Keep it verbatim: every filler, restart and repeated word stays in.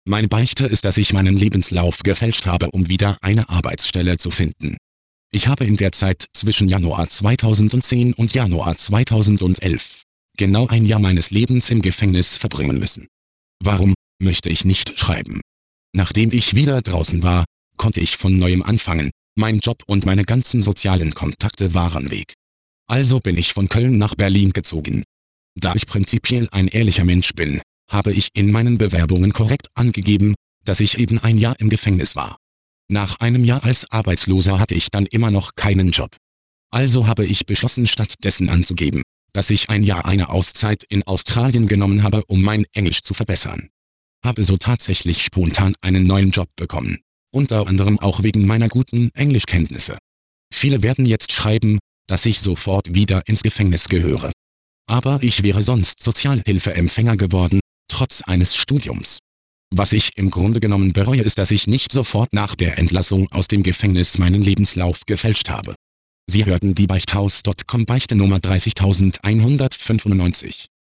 Meine Beichte ist, dass ich meinen Lebenslauf gefälscht habe, um wieder eine Arbeitsstelle zu finden. Ich habe in der Zeit zwischen Januar zweitausendzehn und Januar zweitausendelf genau ein Jahr meines Lebens im Gefängnis verbringen müssen. Warum, möchte ich nicht schreiben. Nachdem ich wieder draußen war, konnte ich von neuem anfangen, mein Job und meine ganzen sozialen Kontakte waren weg. Also bin ich von Köln nach Berlin gezogen. Da ich prinzipiell ein ehrlicher Mensch bin, habe ich in meinen Bewerbungen korrekt angegeben, dass ich eben ein Jahr im Gefängnis war. Nach einem Jahr als Arbeitsloser hatte ich dann immer noch keinen Job. Also habe ich beschlossen, stattdessen anzugeben, dass ich ein Jahr eine Auszeit in Australien genommen habe, um mein Englisch zu verbessern. Habe so tatsächlich spontan einen neuen Job bekommen. Unter anderem auch wegen meiner guten Englischkenntnisse. Viele werden jetzt schreiben, dass ich sofort wieder ins Gefängnis gehöre. Aber ich wäre sonst Sozialhilfeempfänger geworden, trotz eines Studiums. Was ich im Grunde genommen bereue, ist, dass ich nicht sofort nach der Entlassung aus dem Gefängnis meinen Lebenslauf gefälscht habe. Sie hörten die Beichthaus Punkt com Beichte Nummer dreißigtausendeinhundertfünfundneunzig.